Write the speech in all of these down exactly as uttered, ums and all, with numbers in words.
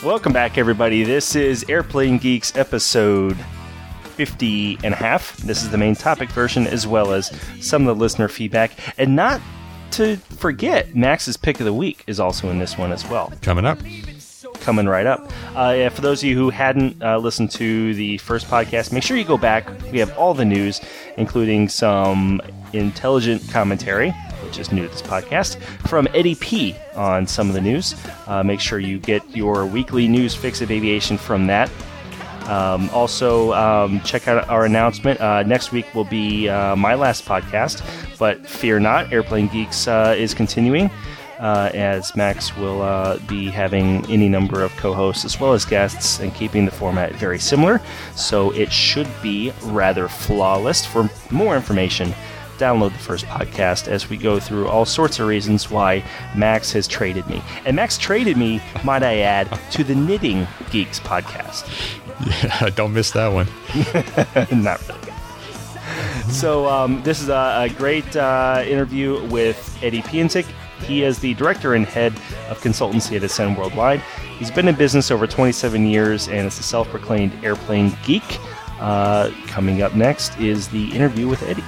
Welcome back, everybody. This is Airplane Geeks episode fifty and a half. This is the main topic version, as well as some of the listener feedback. And not to forget, Max's pick of the week is also in this one as well. Coming up. Coming right up. Uh, yeah, for those of you who hadn't uh, listened to the first podcast, make sure you go back. We have all the news, including some intelligent commentary, which is new to this podcast, from Eddie P. on some of the news. Uh, make sure you get your weekly news fix of aviation from that. Um, also, um, check out our announcement. Uh, next week will be uh, my last podcast, but fear not, Airplane Geeks uh, is continuing, uh, as Max will uh, be having any number of co-hosts as well as guests and keeping the format very similar. So it should be rather flawless. For more information, download the first podcast as we go through all sorts of reasons why Max has traded me. And Max traded me, might I add, to the Knitting Geeks podcast. Yeah, don't miss that one. Not really. So um, this is a, a great uh, interview with Eddie Pienzik. He is the director and head of consultancy at Ascend Worldwide. He's been in business over twenty-seven years and is a self-proclaimed airplane geek. Uh, coming up next is the interview with Eddie.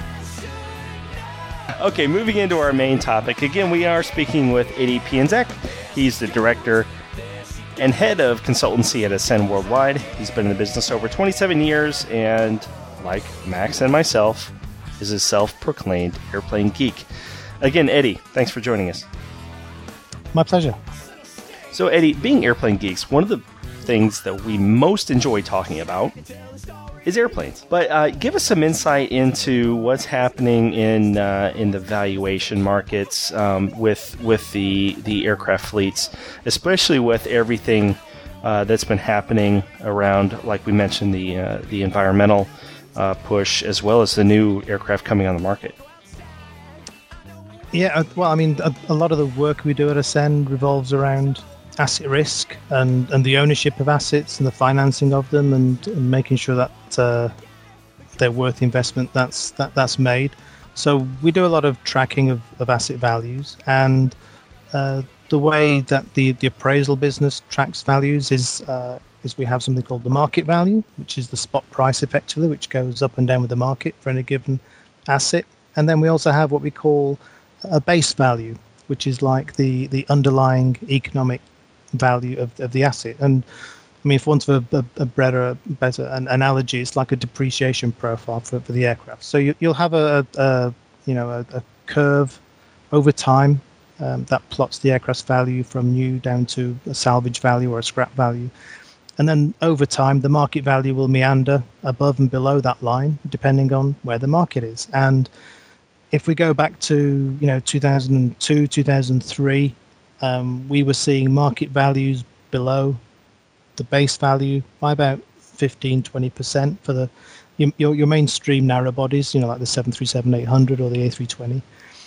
Okay, moving into our main topic. Again, we are speaking with Eddie Pienzik. He's the director and head of consultancy at Ascend Worldwide. He's been in the business over twenty-seven years and, like Max and myself, is a self-proclaimed airplane geek. Again, Eddie, thanks for joining us. My pleasure. So, Eddie, being airplane geeks, one of the things that we most enjoy talking about is airplanes. But uh, give us some insight into what's happening in uh, in the valuation markets um, with with the the aircraft fleets, especially with everything uh, that's been happening around, like we mentioned, the uh, the environmental uh, push, as well as the new aircraft coming on the market. Yeah, well, I mean, a, a lot of the work we do at Ascend revolves around asset risk and, and the ownership of assets and the financing of them, and, and making sure that uh, they're worth the investment that's that, that's made. So we do a lot of tracking of, of asset values, and uh, the way that the, the appraisal business tracks values is uh, is we have something called the market value, which is the spot price effectively, which goes up and down with the market for any given asset. And then we also have what we call a base value, which is like the, the underlying economic value of, of the asset. And I mean, for want of a, a, a better, better an analogy, it's like a depreciation profile for, for the aircraft. So you, you'll have a, a you know a, a curve over time um, that plots the aircraft's value from new down to a salvage value or a scrap value. And then over time, the market value will meander above and below that line, depending on where the market is. And if we go back to, you know, two thousand two, two thousand three, um, we were seeing market values below the base value by about fifteen, twenty percent for the your, your mainstream narrow bodies, you know, like the seven thirty-seven eight hundred or the A three twenty.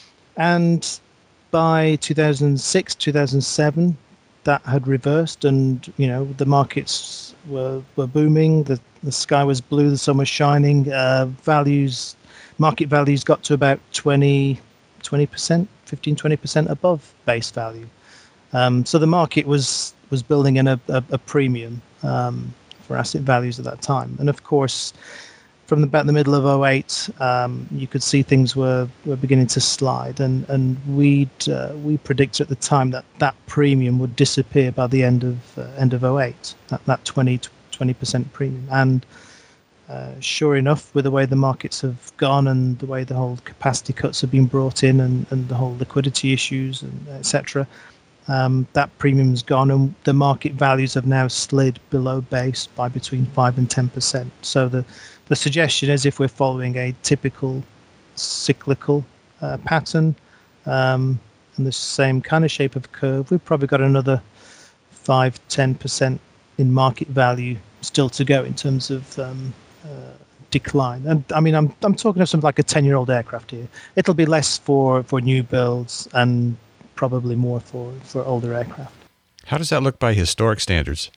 And by two thousand six, two thousand seven, that had reversed, and, you know, the markets were, were booming, the, the sky was blue, the sun was shining, uh, values... Market values got to about twenty, twenty percent, fifteen, twenty percent above base value. Um, so the market was was building in a, a, a premium um, for asset values at that time. And of course, from about the middle of oh eight, um, you could see things were, were beginning to slide. And, and we'd, uh, we predicted at the time that that premium would disappear by the end of uh, end of oh eight, that, that twenty, twenty percent premium. And Uh, sure enough, with the way the markets have gone and the way the whole capacity cuts have been brought in, and, and the whole liquidity issues, and et cetera, um, that premium's gone, and the market values have now slid below base by between five and ten percent. So the the suggestion is, if we're following a typical cyclical uh, pattern um, and the same kind of shape of curve, we've probably got another five, ten percent in market value still to go in terms of um, Uh, decline. And I mean, I'm I'm talking of something like a ten-year-old aircraft here. It'll be less for, for new builds and probably more for, for older aircraft. How does that look by historic standards?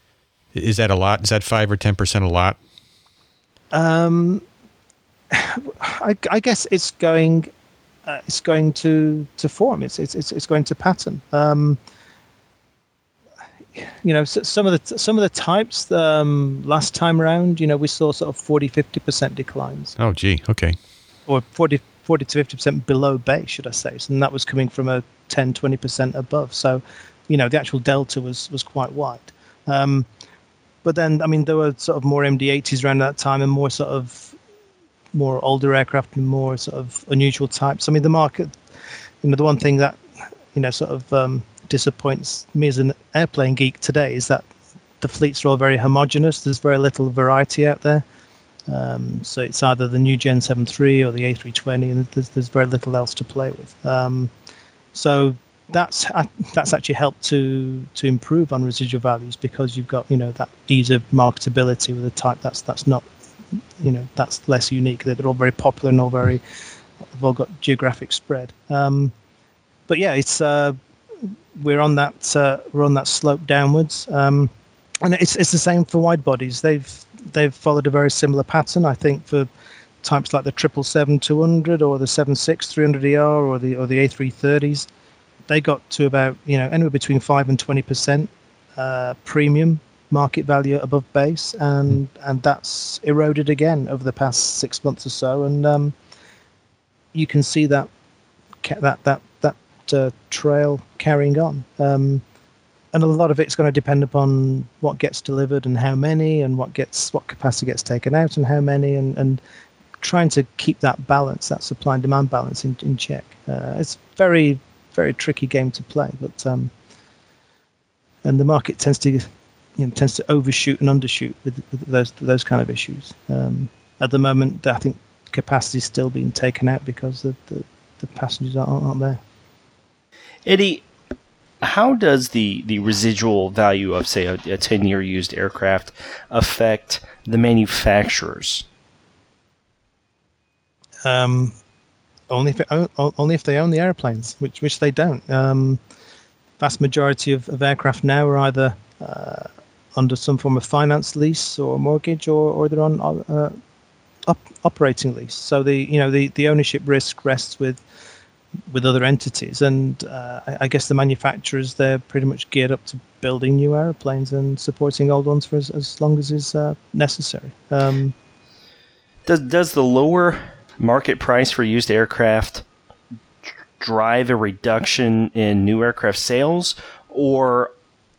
Is that a lot? Is that five or ten percent a lot? Um, I, I guess it's going uh, it's going to, to form. It's it's it's it's going to pattern. Um, you know, some of the some of the types um, last time around, you know, we saw sort of forty, fifty percent declines. Oh, gee, okay. Or forty, forty to fifty percent below base, should I say. And that was coming from a ten, twenty percent above. So, you know, the actual delta was, was quite wide. Um, but then, I mean, there were sort of more M D eighties around that time and more sort of more older aircraft and more sort of unusual types. I mean, the market, you know, the one thing that, you know, sort of um, disappoints me as an airplane geek today is that the fleets are all very homogenous. There's very little variety out there. Um, so it's either the new Gen seven three or the A three twenty, and there's, there's very little else to play with. Um, so that's that's actually helped to to improve on residual values because you've got, you know, that ease of marketability with a type that's that's not, you know, that's less unique. They're all very popular and all very, have all got geographic spread. Um, but yeah, it's uh, we're on that uh, we're on that slope downwards, um, and it's it's the same for wide bodies. They've they've followed a very similar pattern. I think for types like the triple seven two hundred or the seven six three hundred E R or the or the A three thirties, they got to about, you know, anywhere between five and twenty percent uh, premium market value above base, and and that's eroded again over the past six months or so, and um, you can see that that that that uh, trail carrying on. Um, and a lot of it's going to depend upon what gets delivered and how many, and what gets what capacity gets taken out and how many, and, and trying to keep that balance, that supply and demand balance in, in check. Uh, it's very, very tricky game to play, but um, and the market tends to, you know, tends to overshoot and undershoot with, with those those kind of issues. Um, at the moment, I think capacity is still being taken out because the the, the passengers aren't, aren't there. Eddie, how does the, the residual value of, say, a, a ten-year used aircraft affect the manufacturers? Um, only if it, only if they own the airplanes, which which they don't. Um, vast majority of, of aircraft now are either uh, under some form of finance lease or mortgage, or, or they're on uh, op, operating lease. So the you know the, the ownership risk rests with with other entities, and uh, I, I guess the manufacturers, they're pretty much geared up to building new airplanes and supporting old ones for as, as long as is uh, necessary. Um, does does the lower market price for used aircraft drive a reduction in new aircraft sales, or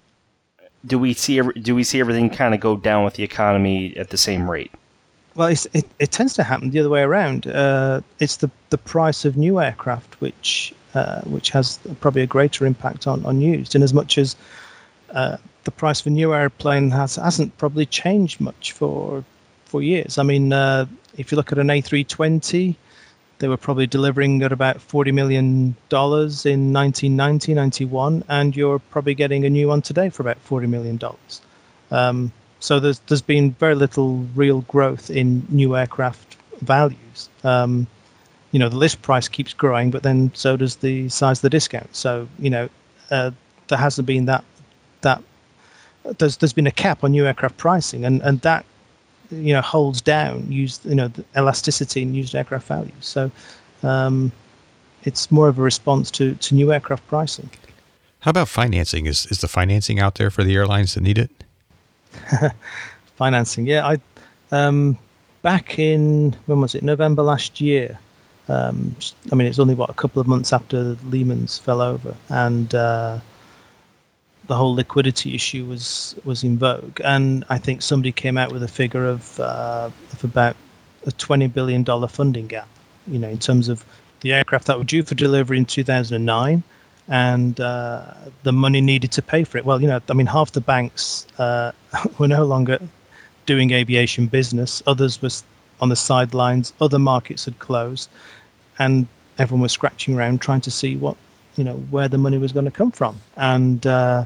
do we see do we see everything kind of go down with the economy at the same rate? Well, it's, it it tends to happen the other way around. Uh, it's the, the price of new aircraft which uh, which has probably a greater impact on, on used, in as much as uh, the price of a new airplane has hasn't probably changed much for for years. I mean, uh, if you look at an A three twenty, they were probably delivering at about forty million dollars in nineteen ninety, ninety-one, and you're probably getting a new one today for about forty million dollars. Um, so there's there's been very little real growth in new aircraft values. Um, you know, the list price keeps growing, but then so does the size of the discount. So, you know, uh, there hasn't been that that there's there's been a cap on new aircraft pricing, and, and that, you know, holds down used, you know, the elasticity in used aircraft values. So um, it's more of a response to, to new aircraft pricing. How about financing? Is is the financing out there for the airlines that need it? Financing, yeah. I um, back in, when was it? November last year. Um, I mean, it's only what, a couple of months after Lehman's fell over, and uh, the whole liquidity issue was was in vogue, and I think somebody came out with a figure of uh, of about a twenty billion dollars funding gap, you know, in terms of the aircraft that were due for delivery in two thousand nine, and uh, the money needed to pay for it. Well, you know, I mean, half the banks uh, were no longer doing aviation business. Others were on the sidelines. Other markets had closed, and everyone was scratching around trying to see what, you know, where the money was going to come from. And uh,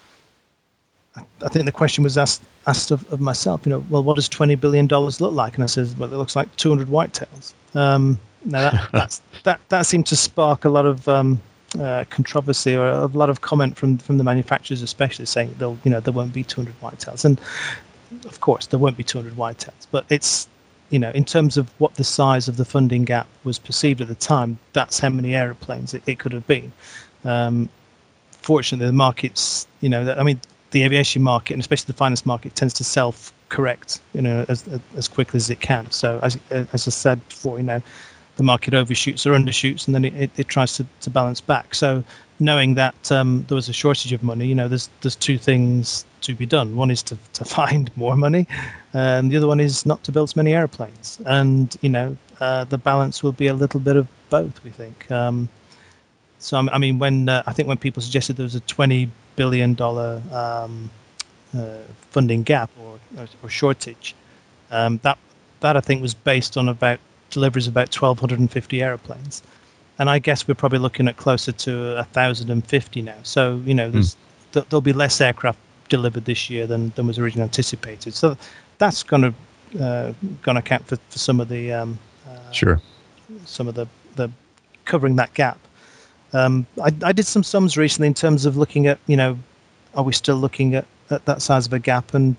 I think the question was asked asked of, of myself, you know, well, what does twenty billion dollars look like? And I said, well, it looks like two hundred whitetails. Um, now that, that's, that that seemed to spark a lot of um, uh, controversy, or a lot of comment from, from the manufacturers, especially saying they'll, you know, there won't be two hundred whitetails. And of course, there won't be two hundred whitetails. But it's, you know, in terms of what the size of the funding gap was perceived at the time, that's how many aeroplanes it, it could have been. Um, fortunately, the markets, you know, I mean, the aviation market, and especially the finance market, tends to self-correct, you know, as as quickly as it can. So as as I said before, you know, the market overshoots or undershoots, and then it, it, it tries to, to balance back. So knowing that um, there was a shortage of money, you know, there's there's two things to be done. One is to, to find more money, and the other one is not to build as many airplanes. And you know, uh, the balance will be a little bit of both, we think. Um, so I mean, when uh, I think when people suggested there was a twenty billion dollar um, uh, funding gap or, or, or shortage, um, that that I think was based on about deliveries of about twelve fifty airplanes, and I guess we're probably looking at closer to one thousand fifty now. So you know, there's, mm. th- there'll be less aircraft delivered this year than, than was originally anticipated. So that's going to uh, going to account for, for some of the um, uh, sure some of the, the covering that gap. Um, I, I did some sums recently in terms of looking at, you know, are we still looking at, at that size of a gap? And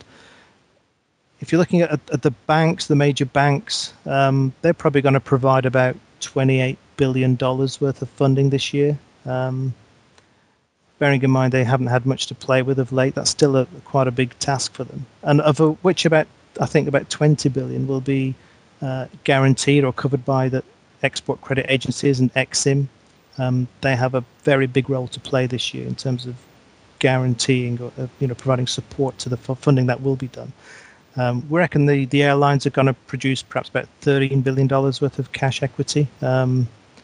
if you're looking at, at the banks, the major banks, um, they're probably going to provide about twenty-eight billion dollars worth of funding this year. Um, bearing in mind they haven't had much to play with of late, that's still a, quite a big task for them. And of which about, I think about twenty billion will be uh, guaranteed or covered by the export credit agencies and Exim. Um, they have a very big role to play this year in terms of guaranteeing or uh, you know providing support to the funding that will be done. Um, we reckon the, the airlines are going to produce perhaps about thirteen billion dollars worth of cash equity. Um,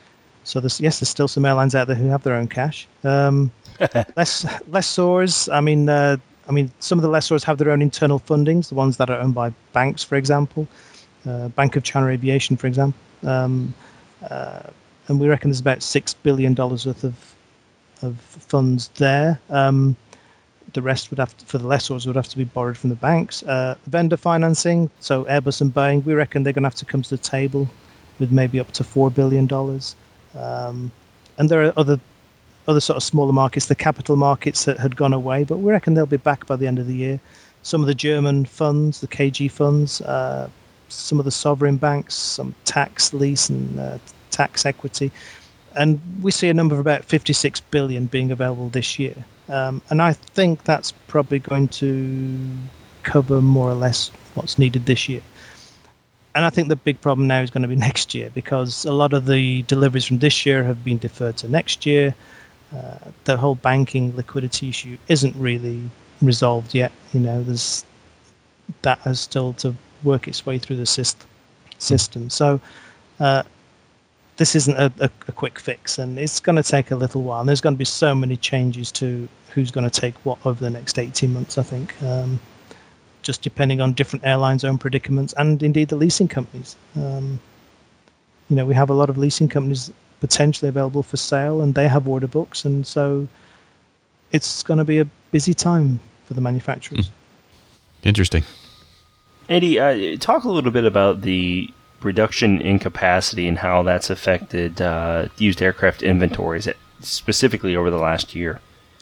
so there's, yes, there's still some airlines out there who have their own cash. Um, less lessors, I mean, uh, I mean, some of the lessors have their own internal fundings. The ones that are owned by banks, for example, uh, Bank of China Aviation, for example. Um, uh, and we reckon there's about six billion dollars worth of of funds there. Um, the rest would have to, for the lessors, would have to be borrowed from the banks. Uh, vendor financing, so Airbus and Boeing, we reckon they're going to have to come to the table with maybe up to four billion dollars. Um, and there are other other sort of smaller markets, the capital markets that had gone away, but we reckon they'll be back by the end of the year. Some of the German funds, the K G funds, uh, some of the sovereign banks, some tax lease and uh, tax equity. And we see a number of about fifty-six billion being available this year. Um, and I think that's probably going to cover more or less what's needed this year. And I think the big problem now is going to be next year, because a lot of the deliveries from this year have been deferred to next year. Uh, the whole banking liquidity issue isn't really resolved yet. You know, there's that has still to work its way through the system. system. So uh, this isn't a, a, a quick fix, and it's going to take a little while. And there's going to be so many changes to who's going to take what over the next eighteen months, I think, um, just depending on different airlines' own predicaments and indeed the leasing companies. Um, you know, we have a lot of leasing companies potentially available for sale, and they have order books, and so it's going to be a busy time for the manufacturers. Interesting. Andy, uh, talk a little bit about the reduction in capacity and how that's affected uh, used aircraft inventories, specifically over the last year.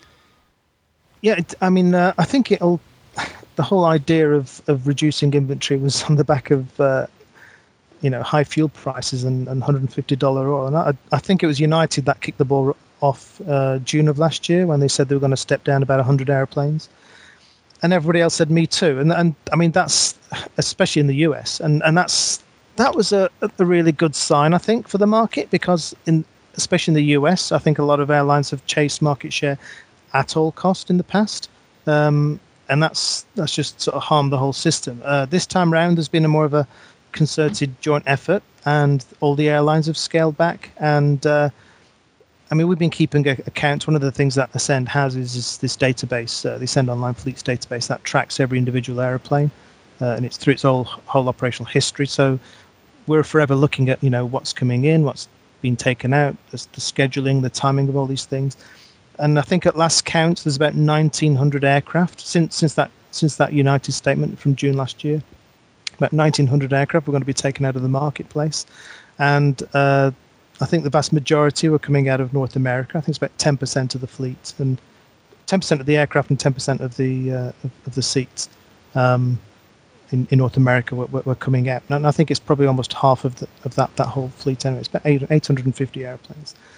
Yeah, it, I mean, uh, I think it'll. The whole idea of, of reducing inventory was on the back of uh, you know, high fuel prices and, and one hundred fifty dollars oil. And I, I think it was United that kicked the ball off uh, June of last year when they said they were going to step down about one hundred airplanes. And everybody else said, me too. And, and I mean, that's especially in the U S. And, and that's that was a, a really good sign, I think, for the market, because in especially in the U S, I think a lot of airlines have chased market share at all cost in the past. Um, and that's that's just sort of harmed the whole system. Uh, this time round, there's been a more of a concerted joint effort, and all the airlines have scaled back. And uh, I mean, we've been keeping a, account. One of the things that Ascend has is, is this database, uh, the Ascend Online Fleets database, that tracks every individual airplane, uh, and it's through its whole whole operational history. So we're forever looking at, you know, what's coming in, what's been taken out, the, the scheduling, the timing of all these things. And I think at last count, there's about nineteen hundred aircraft since since that since that United statement from June last year. About nineteen hundred aircraft were going to be taken out of the marketplace, and uh, I think the vast majority were coming out of North America. I think it's about ten percent of the fleet, and ten percent of the aircraft and ten percent of the uh, of, of the seats um, in, in North America were, were coming out. And I think it's probably almost half of the, of that that whole fleet anyway. It's about eight, eight hundred fifty airplanes.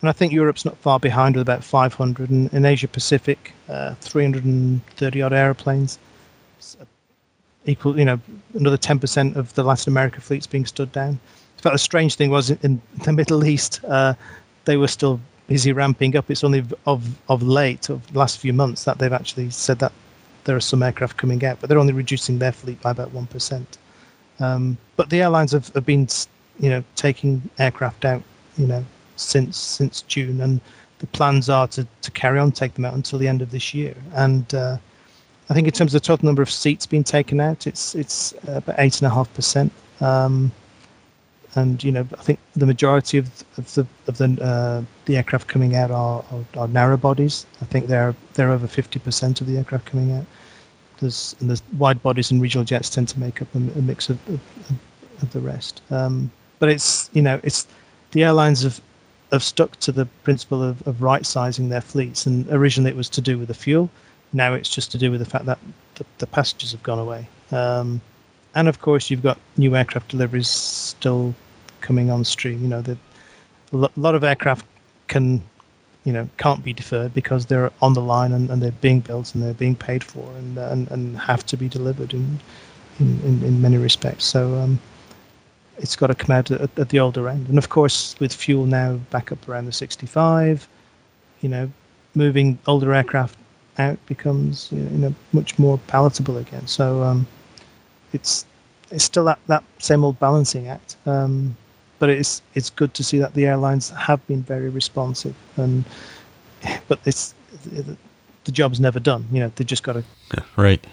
and I think Europe's not far behind with about five hundred, and in Asia Pacific, uh, three hundred thirty odd airplanes. So equal, you know, another ten percent of the Latin America fleet's being stood down. In fact, the strange thing was in the Middle East, uh, they were still busy ramping up. It's only of of late, of the last few months, that they've actually said that there are some aircraft coming out, but they're only reducing their fleet by about one percent. Um, but the airlines have, have been, you know, taking aircraft out, you know, since since June, and the plans are to, to carry on, take them out until the end of this year. And uh, I think in terms of the total number of seats being taken out, it's it's about eight and a half percent. Um, and you know, I think the majority of of the of the uh, the aircraft coming out are, are, are narrow bodies. I think they're they're over fifty percent of the aircraft coming out. There's and the wide bodies and regional jets tend to make up a, a mix of, of of the rest. Um, but it's you know it's the airlines have have stuck to the principle of, of right sizing their fleets, and originally it was to do with the fuel. Now it's just to do with the fact that the, the passengers have gone away. Um, and of course, you've got new aircraft deliveries still coming on stream. You know, the, a lot of aircraft can, you know, can't be deferred because they're on the line and, and they're being built and they're being paid for and and, and have to be delivered in in, in, in many respects. So um, it's got to come out at, at the older end. And of course, with fuel now back up around the sixty-five, you know, moving older aircraft out becomes, you know, much more palatable again. So um, it's it's still that, that same old balancing act. Um, but it's it's good to see that the airlines have been very responsive. And but it's the, the job's never done. You know, they just got to. Yeah, right.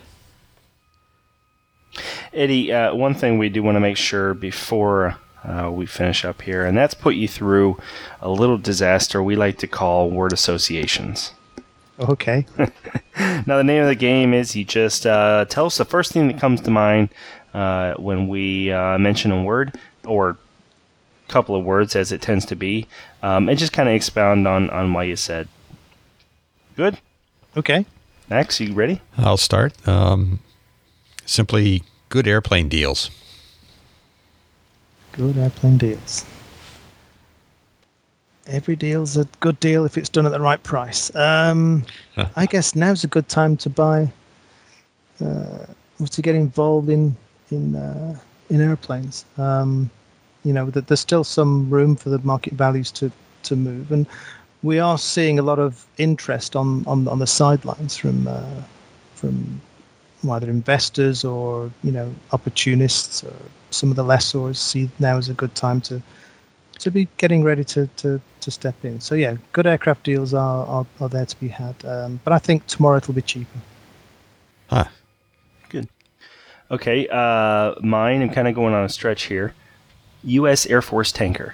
Eddie, uh, one thing we do want to make sure before uh, we finish up here, and that's put you through a little disaster we like to call word associations. Okay. Now, the name of the game is you just uh, tell us the first thing that comes to mind uh, when we uh, mention a word, or a couple of words as it tends to be, um, and just kind of expound on, on why you said. Good? Okay. Max, you ready? I'll start. Um, simply good airplane deals. Good airplane deals. Every deal's a good deal if it's done at the right price. Um, I guess now's a good time to buy, uh, or to get involved in in uh, in airplanes. Um, you know, that there's still some room for the market values to, to move, and we are seeing a lot of interest on, on, on the sidelines from uh, from either investors or, you know, opportunists, or some of the lessors see now as a good time to. to be getting ready to, to, to step in. So yeah, good aircraft deals are, are, are there to be had. Um, but I think tomorrow it'll be cheaper. Huh. Good. Okay, uh, mine, I'm kind of going on a stretch here. U S Air Force tanker.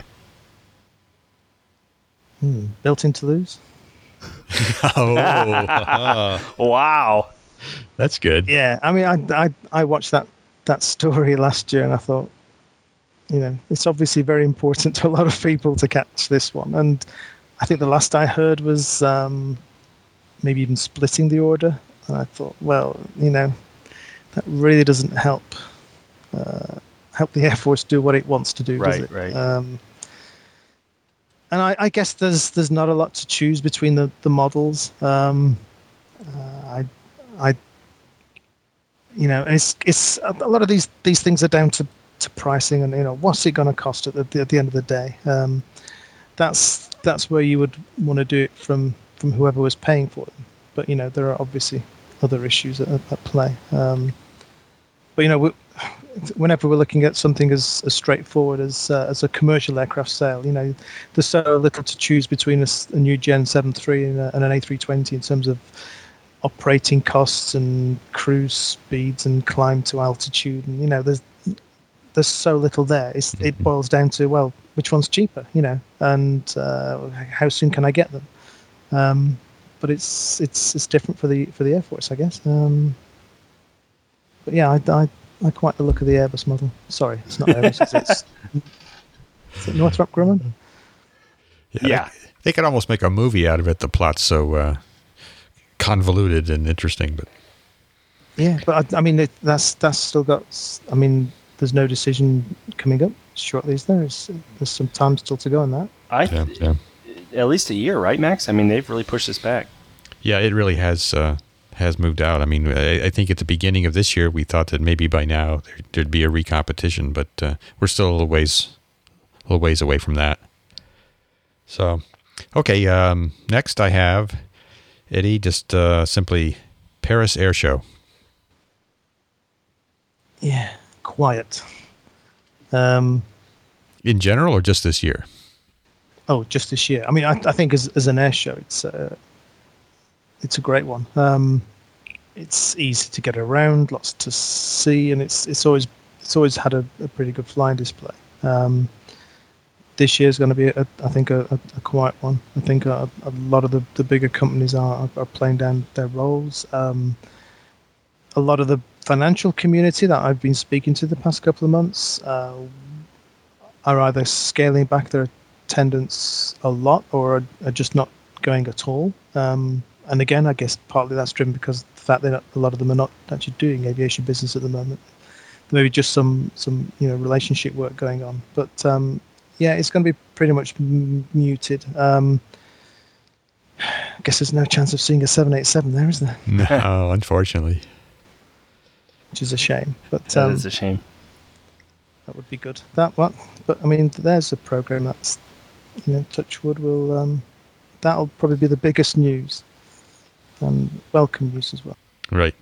Hmm. Built in Toulouse? oh, uh, Wow. that's good. Yeah, I mean, I, I, I watched that, that story last year and I thought, you know, it's obviously very important to a lot of people to catch this one. And I think the last I heard was um, maybe even splitting the order. And I thought, well, you know, that really doesn't help uh, help the Air Force do what it wants to do, Right, does it? right. Um, and I, I guess there's there's not a lot to choose between the the models. Um, uh, I, I, you know, it's it's a lot of these these things are down to. to pricing and, you know, what's it going to cost at the, at the end of the day. Um, that's that's where you would want to do it from, from whoever was paying for them. But, you know, there are obviously other issues at, at play. Um, but, you know, we, whenever we're looking at something as, as straightforward as uh, as a commercial aircraft sale, you know, there's so little to choose between a, a new Gen seven three and, a, and an A three twenty in terms of operating costs and cruise speeds and climb to altitude. And, you know, there's there's so little there. It's, it boils down to, well, which one's cheaper, you know, and uh, how soon can I get them? Um, but it's it's it's different for the for the Air Force, I guess. Um, but yeah, I, I I quite the look of the Airbus model. Sorry, it's not Airbus. It's, it's, is it Northrop Grumman? Yeah. Yeah. They, they could almost make a movie out of it. The plot's so uh, convoluted and interesting, but Yeah, but I, I mean, it, that's that's still got. I mean, there's no decision coming up shortly, is there? There's, there's some time still to go on that. I yeah, yeah. at least a year, right, Max? I mean, they've really pushed this back. Yeah, it really has uh, has moved out. I mean, I, I think at the beginning of this year, we thought that maybe by now there, there'd be a recompetition, but uh, we're still a little ways, a little ways away from that. So, okay, um, next I have, Eddie, just uh, simply Paris Air Show. Yeah, quiet. Um, In general, or just this year? Oh, just this year. I mean, I, I think as as an air show, it's uh, it's a great one. Um, it's easy to get around, lots to see, and it's it's always it's always had a, a pretty good flying display. Um, this year is going to be, a, I think, a, a, a quiet one. I think a, a lot of the, the bigger companies are are playing down their roles. Um, a lot of the financial community that I've been speaking to the past couple of months uh, are either scaling back their attendance a lot or are, are just not going at all. Um, and again, I guess partly that's driven because of the fact that a lot of them are not actually doing aviation business at the moment. Maybe just some, some you know, relationship work going on. But um, yeah, it's going to be pretty much m- muted. Um, I guess there's no chance of seeing a seven eighty-seven there, is there? No, unfortunately. Which is a shame. But That um, is a shame. that would be good. That one, but I mean, there's a program that's, you know, Touchwood will. Um, that'll probably be the biggest news, and welcome news as well. Right.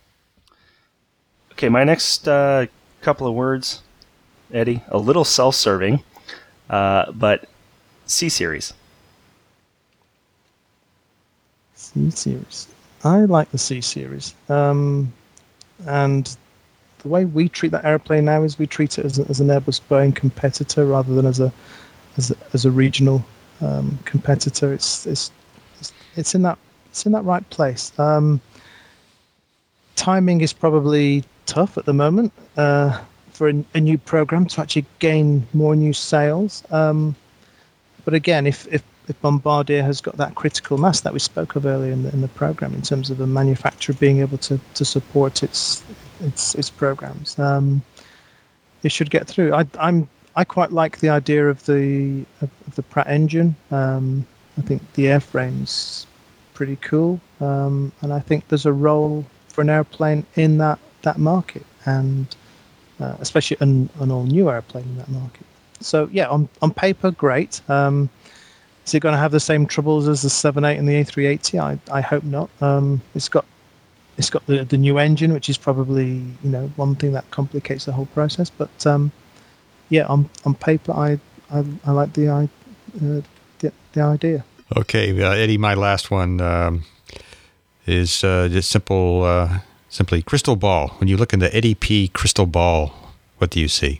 Okay, my next uh, couple of words, Eddie, a little self-serving, uh, but C-Series. C series. I like the C series, um, and the way we treat that airplane now is we treat it as, a, as an Airbus Boeing competitor rather than as a as a, as a regional um, competitor. It's, it's it's it's in that it's in that right place. Um, timing is probably tough at the moment uh, for a, a new program to actually gain more new sales. Um, but again, if, if if Bombardier has got that critical mass that we spoke of earlier in the, in the program in terms of the manufacturer being able to, to support its its its programs, um, it should get through. I I'm I quite like the idea of the of, of the Pratt engine. Um, I think the airframe's pretty cool, um, and I think there's a role for an airplane in that, that market, and uh, especially an, an all new airplane in that market. So yeah, on on paper, great. Um, Is it going to have the same troubles as the seven eight and the A three eighty? I, I hope not. Um, it's got it's got the, the new engine, which is probably, you know, one thing that complicates the whole process. But um, yeah, on on paper, I I, I like the, uh, the the idea. Okay, uh, Eddie, my last one um, is uh, just simple, uh, simply crystal ball. When you look in the Eddie P crystal ball, what do you see?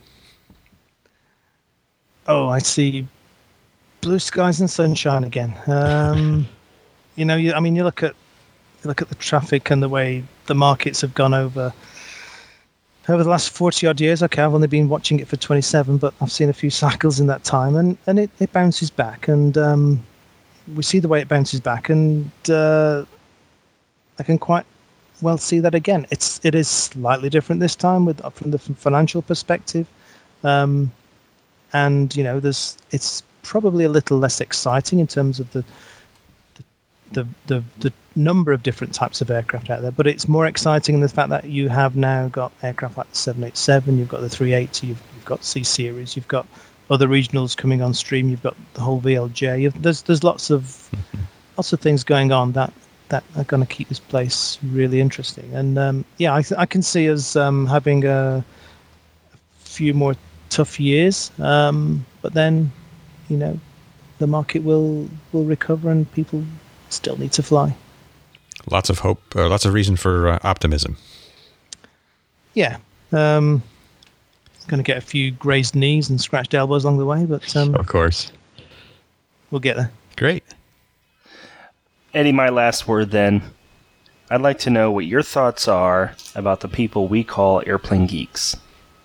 Oh, I see blue skies and sunshine again. Um, you know, you, I mean, you look at you look at the traffic and the way the markets have gone over over the last forty odd years. Okay, I've only been watching it for twenty-seven, but I've seen a few cycles in that time, and, and it, it bounces back, and um, we see the way it bounces back, and uh, I can quite well see that again. It's it is slightly different this time with from the financial perspective, um, and you know, there's it's. probably a little less exciting in terms of the the, the the the number of different types of aircraft out there, but it's more exciting in the fact that you have now got aircraft like the seven eighty-seven, you've got the three eighty, you've, you've got C series, you've got other regionals coming on stream, you've got the whole V L J. You've, there's there's lots of lots of things going on that that are going to keep this place really interesting. And um, yeah, I th- I can see us um, having a, a few more tough years, um, but then, you know, the market will will recover and people still need to fly. Lots of hope, uh, lots of reason for uh, optimism. Yeah. Um, going to get a few grazed knees and scratched elbows along the way, but um, of course, we'll get there. Great. Eddie, my last word then. I'd like to know what your thoughts are about the people we call airplane geeks.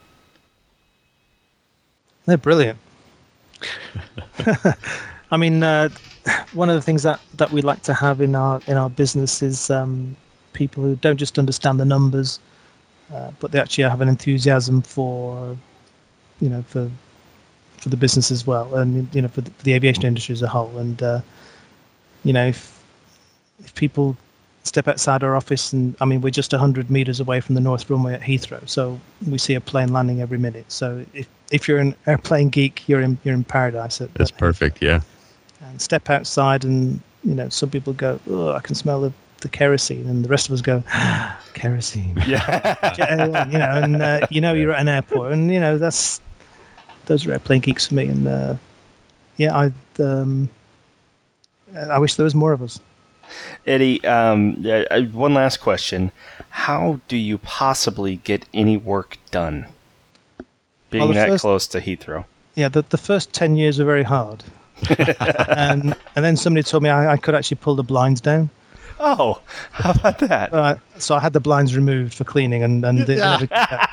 They're brilliant. I mean, uh, one of the things that, that we like to have in our in our business is um, people who don't just understand the numbers, uh, but they actually have an enthusiasm for, you know, for for the business as well, and you know for the, for the aviation industry as a whole. And uh, you know, if if people step outside our office, and I mean, we're just one hundred meters away from the North Runway at Heathrow, so we see a plane landing every minute. So if if you're an airplane geek, you're in you're in paradise. At, That's at perfect. Heathrow. Yeah. And step outside, and you know, some people go, "Oh, I can smell the, the kerosene," and the rest of us go, "Kerosene." Yeah. You know, and uh, you know you're at an airport, and you know that's those are airplane geeks for me. And uh, yeah, I um, I wish there was more of us. Eddie, um, uh, one last question. How do you possibly get any work done being Well, that first, close to Heathrow? Yeah, the, the first ten years were very hard. and and then somebody told me I, I could actually pull the blinds down. Oh, how about that? Uh, so I had the blinds removed for cleaning, and, and they never came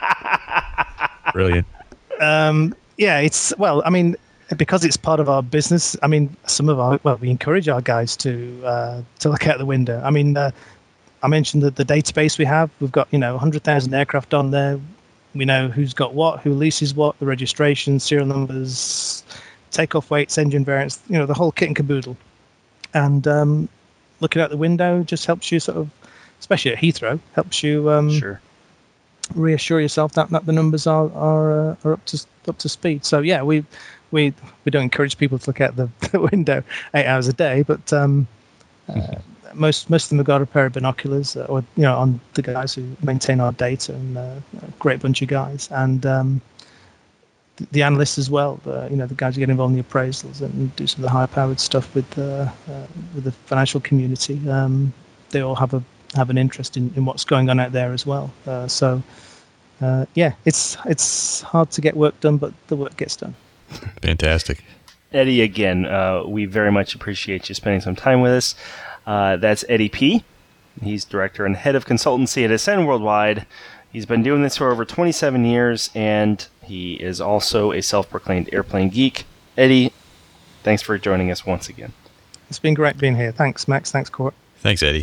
back. Brilliant. Um, yeah, it's, well, I mean, because it's part of our business, I mean, some of our, well, we encourage our guys to uh, to look out the window. I mean, uh, I mentioned that the database we have, we've got, you know, one hundred thousand aircraft on there. We know who's got what, who leases what, the registration, serial numbers, takeoff weights, engine variants, you know, the whole kit and caboodle. And um, looking out the window just helps you sort of, especially at Heathrow, helps you um, Sure. reassure yourself that, that the numbers are are, uh, are up to up to speed. So yeah, we we we don't encourage people to look out the, the window eight hours a day, but um, uh, most most of them have got a pair of binoculars, uh, or you know, on the guys who maintain our data, and uh, a great bunch of guys, and um, the, the analysts as well. Uh, you know, the guys who get involved in the appraisals and do some of the high-powered stuff with uh, uh, with the financial community. Um, they all have a have an interest in, in what's going on out there as well. Uh, so. Uh, yeah, it's it's hard to get work done, but the work gets done. Fantastic. Eddie, again, uh, we very much appreciate you spending some time with us. Uh, that's Eddie P. He's director and head of consultancy at Ascend Worldwide. He's been doing this for over twenty-seven years, and he is also a self-proclaimed airplane geek. Eddie, thanks for joining us once again. It's been great being here. Thanks, Max. Thanks, Court. Thanks, Eddie.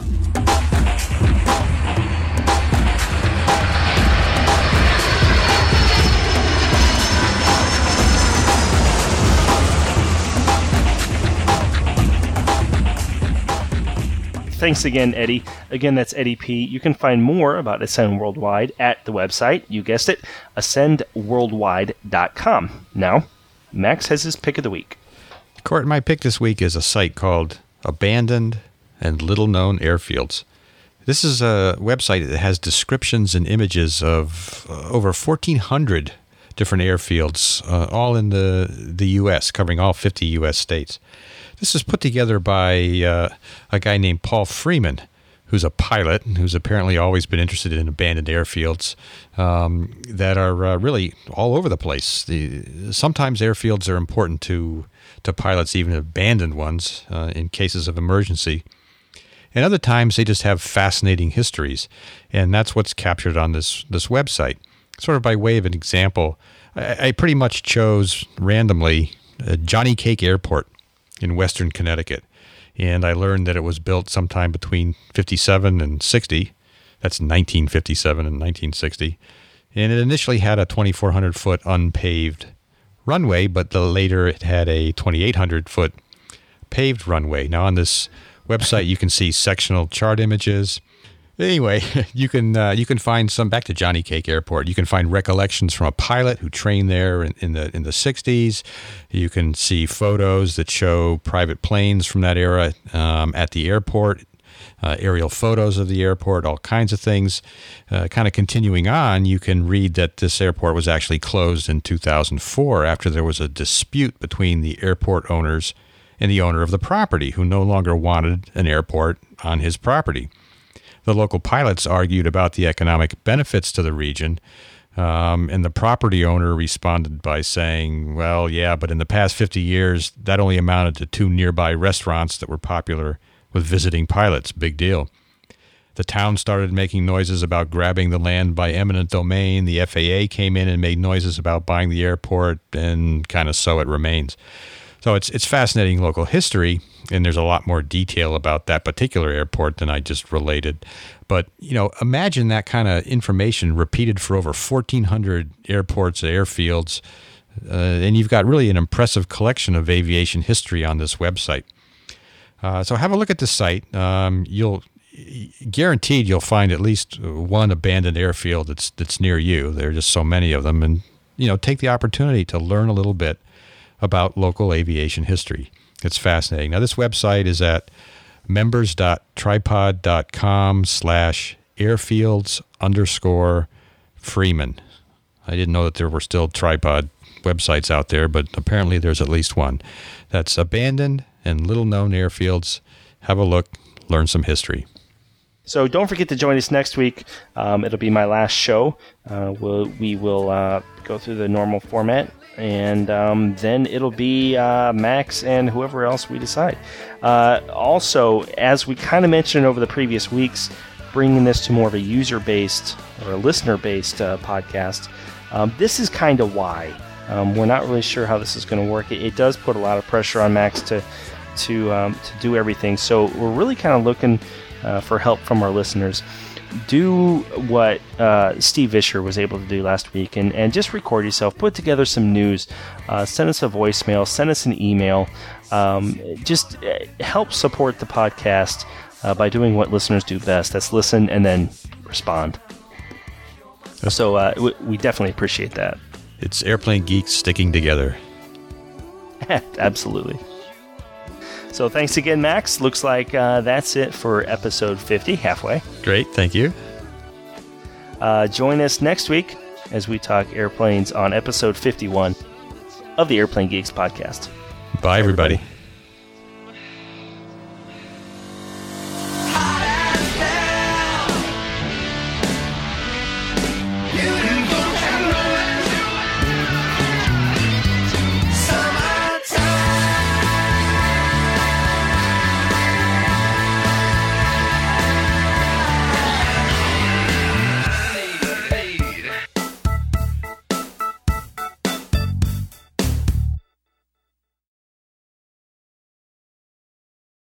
Thanks again, Eddie. Again, that's Eddie P. You can find more about Ascend Worldwide at the website, you guessed it, ascend worldwide dot com. Now, Max has his pick of the week. Court, my pick this week is a site called Abandoned and Little Known Airfields. This is a website that has descriptions and images of uh, over fourteen hundred different airfields, uh, all in the, the U S, covering all fifty U S states. This is put together by uh, a guy named Paul Freeman, who's a pilot and who's apparently always been interested in abandoned airfields um, that are uh, really all over the place. The, sometimes airfields are important to to pilots, even abandoned ones, uh, in cases of emergency. And other times they just have fascinating histories, and that's what's captured on this this website. Sort of by way of an example, I, I pretty much chose randomly uh, Johnny Cake Airport in Western Connecticut. And I learned that it was built sometime between fifty-seven and sixty. That's nineteen fifty-seven and nineteen sixty. And it initially had a twenty-four hundred foot unpaved runway, but the later it had a twenty-eight hundred foot paved runway. Now on this website, you can see sectional chart images. Anyway, you can uh, you can find some, back to Johnny Cake Airport, you can find recollections from a pilot who trained there in, in the in the sixties. You can see photos that show private planes from that era um, at the airport, uh, aerial photos of the airport, all kinds of things. Uh, kind of continuing on, you can read that this airport was actually closed in two thousand four after there was a dispute between the airport owners and the owner of the property, who no longer wanted an airport on his property. The local pilots argued about the economic benefits to the region, um, and the property owner responded by saying, well, yeah, but in the past fifty years, that only amounted to two nearby restaurants that were popular with visiting pilots. Big deal. The town started making noises about grabbing the land by eminent domain. The F A A came in and made noises about buying the airport, and kind of so it remains. So it's it's fascinating local history, and there's a lot more detail about that particular airport than I just related. But, you know, imagine that kind of information repeated for over fourteen hundred airports, airfields, uh, and you've got really an impressive collection of aviation history on this website. Uh, so have a look at the site. Um, you'll guaranteed you'll find at least one abandoned airfield that's that's near you. There are just so many of them, and you know, take the opportunity to learn a little bit about local aviation history. It's fascinating. Now, this website is at members.tripod.com slash airfields underscore Freeman. I didn't know that there were still tripod websites out there, but apparently there's at least one. That's abandoned and little-known airfields. Have a look, learn some history. So don't forget to join us next week. Um, it'll be my last show. Uh, we'll, we will uh, go through the normal format, and um, then it'll be uh, Max and whoever else we decide. Uh, also, as we kind of mentioned over the previous weeks, bringing this to more of a user-based or a listener-based uh, podcast, um, this is kind of why. Um, we're not really sure how this is going to work. It, it does put a lot of pressure on Max to to um, to do everything. So we're really kind of looking uh, for help from our listeners. Do what uh, Steve Vischer was able to do last week, and, and just record yourself. Put together some news. Uh, send us a voicemail. Send us an email. Um, just help support the podcast uh, by doing what listeners do best. That's listen and then respond. So uh, we, we definitely appreciate that. It's Airplane Geeks sticking together. Absolutely. So thanks again, Max. Looks like uh, that's it for episode fifty, halfway. Great, thank you. Uh, join us next week as we talk airplanes on episode fifty-one of the Airplane Geeks podcast. Bye, everybody. everybody.